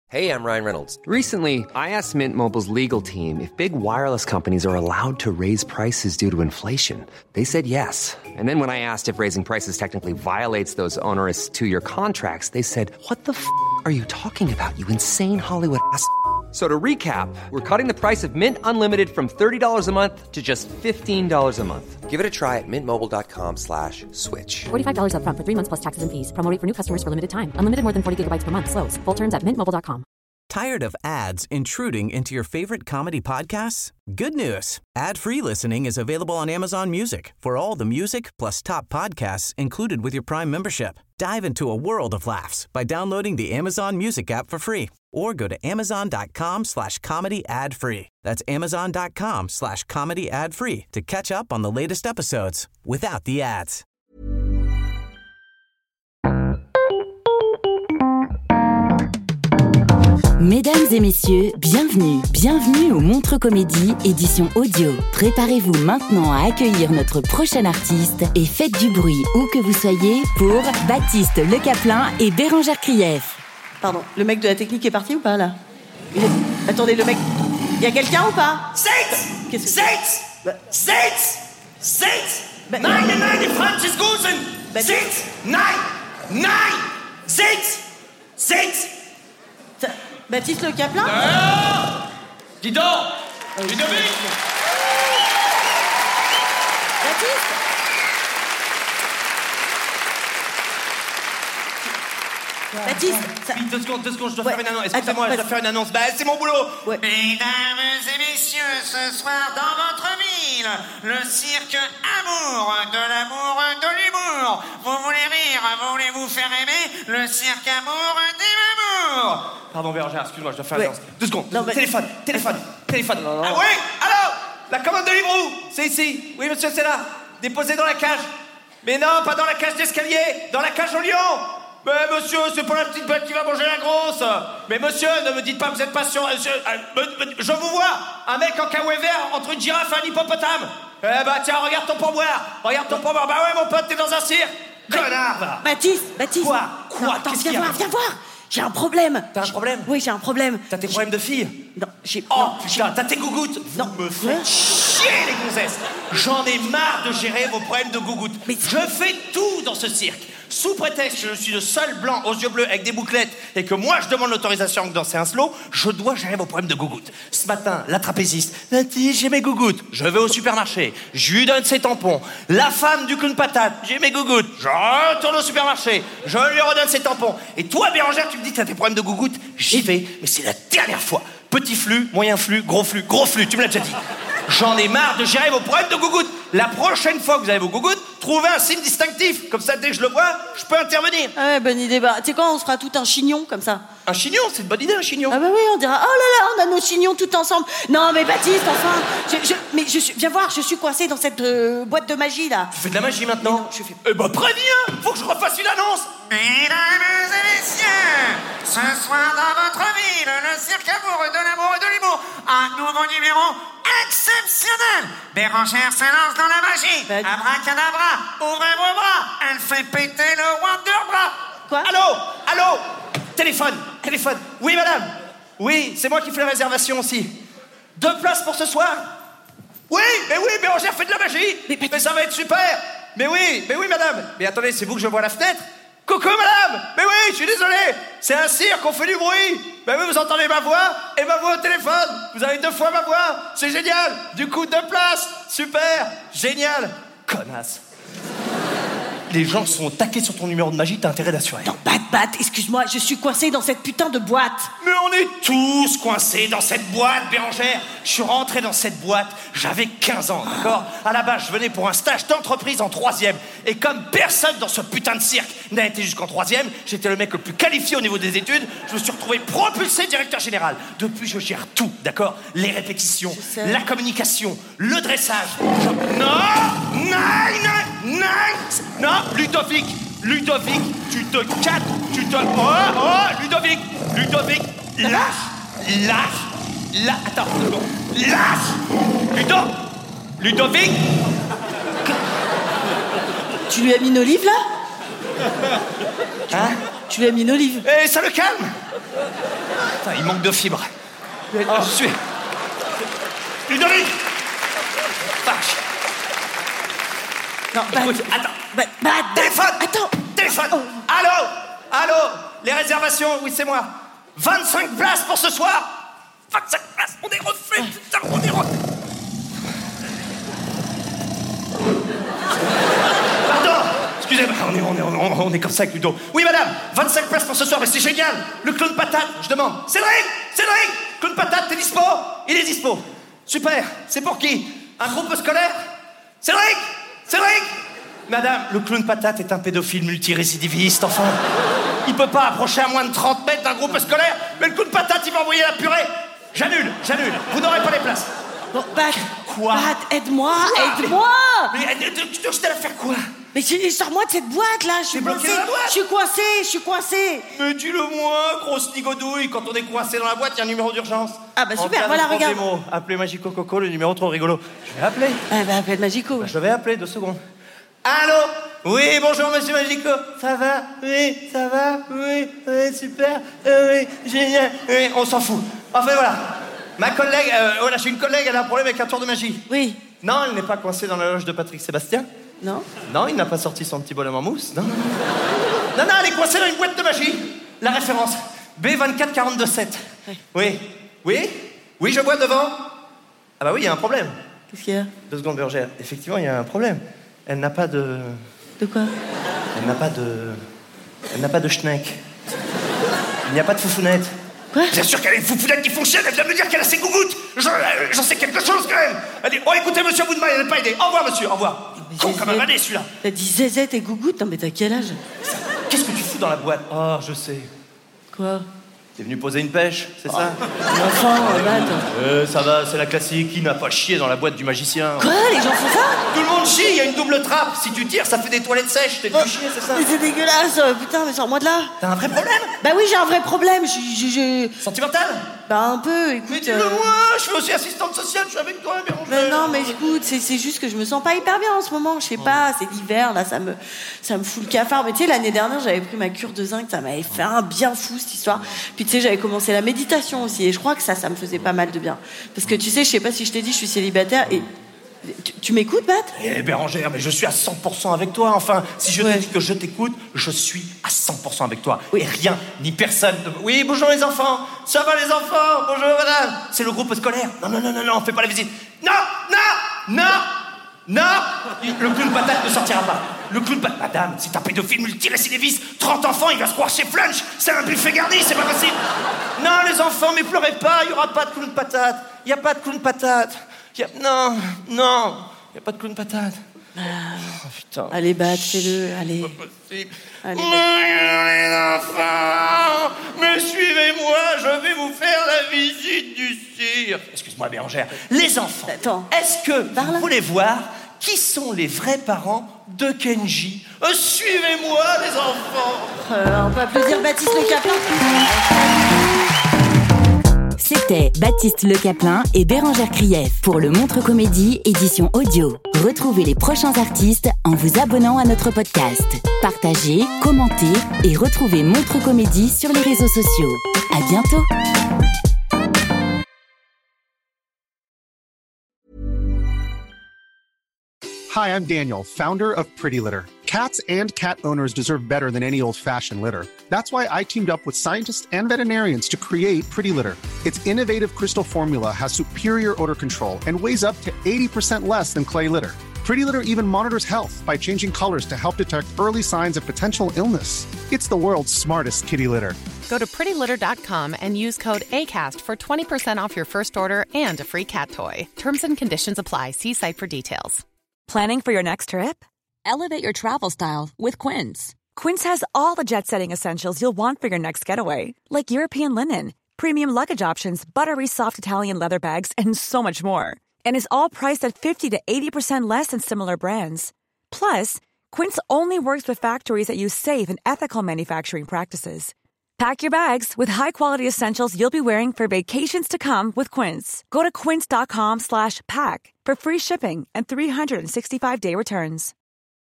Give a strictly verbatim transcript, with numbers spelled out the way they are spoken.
Hey, I'm Ryan Reynolds. Recently, I asked Mint Mobile's legal team if big wireless companies are allowed to raise prices due to inflation. They said yes. And then when I asked if raising prices technically violates those onerous two-year contracts, they said, what the f*** are you talking about, you insane Hollywood ass f- So to recap, we're cutting the price of Mint Unlimited from thirty dollars a month to just fifteen dollars a month. Give it a try at mintmobile.com slash switch. forty-five dollars up front for three months plus taxes and fees. Promo rate for new customers for limited time. Unlimited more than forty gigabytes per month. Slows full terms at mint mobile dot com. Tired of ads intruding into your favorite comedy podcasts? Good news. Ad-free listening is available on Amazon Music for all the music plus top podcasts included with your Prime membership. Dive into a world of laughs by downloading the Amazon Music app for free or go to amazon.com slash comedy ad free. That's amazon.com slash comedy ad free to catch up on the latest episodes without the ads. Mesdames et messieurs, bienvenue, bienvenue au Montre Comédie, édition audio. Préparez-vous maintenant à accueillir notre prochain artiste et faites du bruit où que vous soyez pour Baptiste Le Caplin et Bérangère Krief. Pardon, le mec de la technique est parti ou pas là? Il est... Attendez, le mec... Il y a quelqu'un ou pas? Sept! Qu'est-ce que Sept! Bah... Sept! Sept! Bah... neunundneunzig Franziskusen! Bah... Sept! Nein! Nein! Sept! Sept! Ça... Baptiste Le Caplin? Ah! Dis donc! Oh, Ludovic! Baptiste? Baptiste, ça... Oui, deux secondes, deux secondes, je dois Ouais. faire une annonce. Excusez-moi, Attends, je dois faire une annonce. Bah, c'est mon boulot. Ouais. Mesdames et messieurs, ce soir dans votre ville, le cirque Amour, de l'amour, de l'humour. Vous voulez rire, voulez-vous faire aimer le cirque Amour des Mamours. Pardon, Bérangère, excuse-moi, je dois faire Ouais. une annonce. Deux secondes. Non, mais- Téléphone, téléphone, téléphone. Non, non. Ah oui, allô? La commande de Librou, c'est ici. Oui, monsieur, c'est là. Déposé dans la cage. Mais non, pas dans la cage d'escalier, dans la cage au lion. Mais monsieur, c'est pas la petite bête qui va manger la grosse. Mais monsieur, ne me dites pas que vous êtes patient. Monsieur, euh, me- me- je vous vois, un mec en caouet vert entre une girafe et un hippopotame. Eh bah tiens, regarde ton pourboire. Regarde ton pourboire. Bah ouais, mon pote, t'es dans un cirque. Connard, va. Baptiste, Baptiste. Quoi Quoi Non, attends, Qu'est-ce viens qu'il y a voir, viens voir. J'ai un problème. T'as un problème? Oui, j'ai un problème. T'as tes problèmes de fille? Non, j'ai... Oh non, putain, t'as tes gougouttes. Vous Non. me faites chier les gonzesses. J'en ai marre de gérer vos problèmes de gougouttes. Mais- Je fais tout dans ce cirque. Sous prétexte que je suis le seul blanc aux yeux bleus avec des bouclettes et que moi je demande l'autorisation de danser un slow, je dois gérer vos problèmes de gougouttes. Ce matin, la trapéziste, la tige, j'ai mes gougouttes. Je vais au supermarché, je lui donne ses tampons. La femme du clown patate, j'ai mes gougouttes. Je retourne au supermarché, je lui redonne ses tampons. Et toi, Bérangère, tu me dis que t'as tes problèmes de gougouttes? J'y vais, mais c'est la dernière fois. Petit flux, moyen flux, gros flux, gros flux, tu me l'as déjà dit. J'en ai marre de gérer vos problèmes de gougouttes. La prochaine fois que vous avez vos gougouttes, trouvez un signe distinctif. Comme ça, dès que je le vois, je peux intervenir. Ah ouais, bonne idée. Bah, tu sais quoi, on se fera tout un chignon comme ça. Un chignon, c'est une bonne idée, un chignon. Ah bah oui, on dira, oh là là, on a nos chignons tout ensemble. Non mais Baptiste, enfin, je, je, mais je suis, viens voir, je suis coincée dans cette euh, boîte de magie là. Tu fais de la magie maintenant? Non, je fais- Eh ben préviens. Faut que je refasse une annonce. Mesdames et messieurs, ce soir dans votre ville, le cirque Amour, de l'amour et de l'humour, un nouveau numéro exceptionnel. Bérangère se lance dans la magie. Bah, Abracadabra, ouvrez vos bras, elle fait péter le Wonderbra. Quoi? Allô, allô. Téléphone, téléphone. Oui, madame. Oui, c'est moi qui fais la réservation aussi. Deux places pour ce soir? Oui, mais oui, Bérangère fait de la magie. Mais- Mais, ça va être super. Mais oui, mais oui, madame. Mais attendez, c'est vous que je vois à la fenêtre? Coucou, madame. Mais oui, je suis désolé. C'est un cirque, on fait du bruit. Mais oui, vous entendez ma voix et ma voix au téléphone. Vous avez deux fois ma voix. C'est génial. Du coup, deux places. Super. Génial. Connasse. Les gens sont taqués sur ton numéro de magie, t'as intérêt d'assurer. Non, Bat, Bat, excuse-moi, je suis coincée dans cette putain de boîte. Mais on est tous coincés dans cette boîte, Bérangère. Je suis rentré dans cette boîte, j'avais quinze ans, d'accord? À la base, je venais pour un stage d'entreprise en troisième. Et comme personne dans ce putain de cirque n'a été jusqu'en troisième, j'étais le mec le plus qualifié au niveau des études, je me suis retrouvé propulsé directeur général. Depuis, je gère tout, d'accord? Les répétitions, sais. la communication, le dressage. Je- Non! Non! Non! Non! Non! Ludovic! Ludovic, tu te captes, tu te... Oh, oh, Ludovic, Ludovic, lâche, lâche, lâche, attends, non, lâche, Ludo, Ludovic. Tu lui as mis une olive là? Hein? Tu lui as mis une olive. Et ça le calme. Putain, il manque de fibres. Oh. Je suis... Ludovic. Vache. Non, bah, écoute, attends. Bah, bah, téléphone. Attends. Téléphone. Oh. Allô. Allô. Les réservations, oui, c'est moi. vingt-cinq places pour ce soir. vingt-cinq places, on est refait. Putain, on est refait. Pardon. Excusez-moi, on est, on, est, on, est, on est comme ça avec Ludo. Oui, madame, vingt-cinq places pour ce soir, mais c'est génial. Le clown patate, je demande. Cédric, Cédric, clown patate, t'es dispo? Il est dispo. Super, c'est pour qui? Un groupe scolaire? Cédric, Cédric. Madame, le clown patate est un pédophile multirécidiviste, enfin. Il peut pas approcher à moins de trente mètres d'un groupe scolaire, mais le clown patate, il va envoyer la purée. J'annule, j'annule. Vous n'aurez pas les places. Bon, Bat, Quoi? Bat, aide-moi, Quoi? aide-moi. Mais tu dois à faire quoi? Mais sors-moi de cette boîte là, je suis bloqué coincée. dans la boîte. Je suis coincée, je suis coincée. Mais dis-le-moi, grosse nigodouille, quand on est coincé dans la boîte, il y a un numéro d'urgence. Ah bah En super, cas de voilà, regarde. Mots, appelez Magico Coco, le numéro trop rigolo. Je vais appeler. Ah bah appelle Magico. Bah, je vais appeler, deux secondes. Allô? Oui, bonjour monsieur Magico. Ça va? Oui, ça va? Oui, oui, super. Euh, oui, génial. Oui, on s'en fout. Enfin voilà. Ma collègue, euh, voilà, j'ai une collègue, elle a un problème avec un tour de magie. Oui. Non, elle n'est pas coincée dans la loge de Patrick Sébastien. Non? Non, il n'a pas sorti son petit bonhomme en mousse. Non, non, non, non, elle est coincée dans une boîte de magie. La référence, B vingt-quatre quarante-deux sept. Oui. Oui. Oui? Oui, je vois devant. Ah bah oui, il y a un problème. Qu'est-ce qu'il y a? Deux secondes, bergère. Effectivement, il y a un problème. Elle n'a pas de... De quoi? Elle n'a pas de... Elle n'a pas de schneck. Il n'y a pas de foufounette. Quoi? Bien sûr qu'elle a une foufounette qui fonctionne, elle vient de me dire qu'elle a ses gougouttes. J'en, j'en sais quelque chose quand même. Elle dit, oh écoutez monsieur Boudma, elle n'a pas aidé. Au revoir monsieur, au revoir. Con comme un vanné celui-là. T'as dit zézette et gougoute? Non mais t'as quel âge? Qu'est-ce que tu fous dans la boîte? Oh, je sais. Quoi? T'es venu poser une pêche, c'est ça? Mais enfin, Bat. Euh, ça va, c'est la classique. Qui n'a pas chié dans la boîte du magicien? Quoi? Les gens font ça? Tout le monde chie, il y a une double trappe. Si tu tires, ça fait des toilettes sèches. T'es venu chier, c'est ça? Mais c'est dégueulasse, euh, putain, mais sors-moi de là. T'as un vrai problème? Bah oui, j'ai un vrai problème, je... je, je... Sentimental? Bah un peu, écoute... Mais dis-le euh, moi, je suis aussi assistante sociale, je suis avec toi, Bérangère. Mais non, mais écoute, c'est, c'est juste que je me sens pas hyper bien en ce moment, je sais pas, c'est l'hiver, là, ça me, ça me fout le cafard. Mais tu sais, l'année dernière, j'avais pris ma cure de zinc, ça m'avait fait un bien fou, cette histoire. Puis tu sais, j'avais commencé la méditation aussi, et je crois que ça, ça me faisait pas mal de bien. Parce que tu sais, je sais pas si je t'ai dit, je suis célibataire, et... Tu, tu m'écoutes, Bat? Eh Bérangère, mais je suis à cent pour cent avec toi, enfin. Si je Ouais. te dis que je t'écoute, je suis à cent pour cent avec toi. Oui. Et rien, ni personne... De... Oui, bonjour les enfants. Ça va les enfants? Bonjour madame. C'est le groupe scolaire. Non, non, non, non, non, fais pas la visite. Non, non, non, non. Le clown patate ne sortira pas. Le clown patate... Madame, c'est un pédophile multirécidiviste. trente enfants, il va se croire chez Flunch. C'est un buffet garni, c'est pas possible. Non, les enfants, mais pleurez pas, il y aura pas de clown patate. Il y a pas de clown patate. Y a... Non, non, il n'y a pas de clown patate. Ah. Oh, putain. Allez, Bat, fais-le, allez. Pas possible. Allez, Bonjour les enfants, mais suivez-moi, je vais vous faire la visite du cirque. Excuse-moi, Bérangère. Les enfants, Attends. est-ce que Par vous là. voulez voir qui sont les vrais parents de Kenji? Euh, Suivez-moi, les enfants. Euh, on peut applaudir Baptiste Le Caplin. C'était Baptiste Le Caplin et Bérangère Krief pour le Montre Comédie édition audio. Retrouvez les prochains artistes en vous abonnant à notre podcast. Partagez, commentez et retrouvez Montre Comédie sur les réseaux sociaux. À bientôt. Hi, I'm Daniel, founder of Pretty Litter. Cats and cat owners deserve better than any old-fashioned litter. That's why I teamed up with scientists and veterinarians to create Pretty Litter. Its innovative crystal formula has superior odor control and weighs up to eighty percent less than clay litter. Pretty Litter even monitors health by changing colors to help detect early signs of potential illness. It's the world's smartest kitty litter. Go to pretty litter dot com and use code ACAST for twenty percent off your first order and a free cat toy. Terms and conditions apply. See site for details. Planning for your next trip? Elevate your travel style with Quince. Quince has all the jet-setting essentials you'll want for your next getaway, like European linen, premium luggage options, buttery soft Italian leather bags, and so much more. And is all priced at fifty to eighty percent less than similar brands. Plus, Quince only works with factories that use safe and ethical manufacturing practices. Pack your bags with high-quality essentials you'll be wearing for vacations to come with Quince. Go to quince dot com slash pack for free shipping and three sixty-five day returns.